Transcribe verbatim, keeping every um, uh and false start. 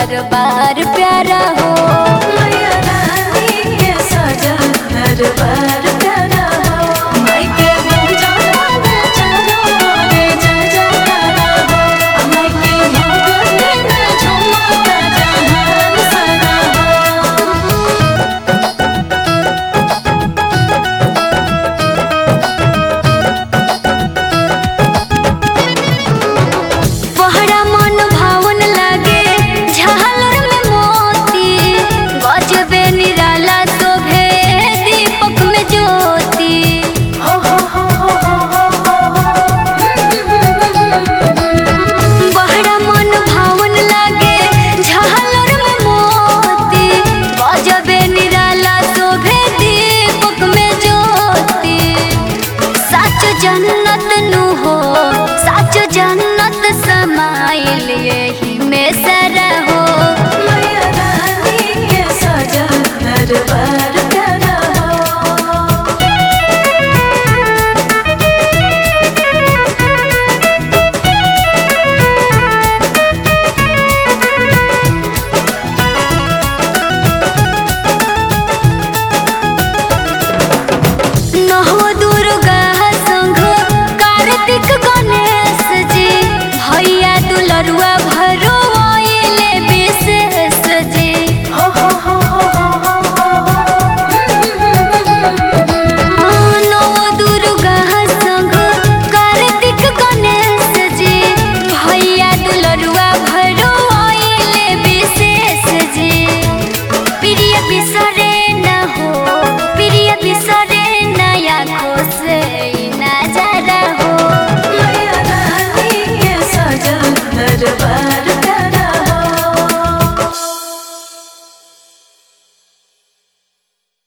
दरबार प्यारा हो। मैया रानी के सजल दरबार प्यारा हो। माई के भजन में चलो रे जय जयकारा हो। माई के भगत में झूमता जहान सारा हो। बहरा मन भावन लागे झालर में मोती, गजबे निराला शोभे दीपक में ज्योति। हो हो हो हो हो हो बहरा मन भावन लागे झालर में मोती, गजबे निराला शोभे दीपक में ज्योति। सच जन्नत नु हो, सच जन्नत समाइल यही में सरा हो। मैया रानी के सजल दरबार प्यारा हो। नहो दुर्गा संग कार्तिक गणेश जी, भैया दुलरुआ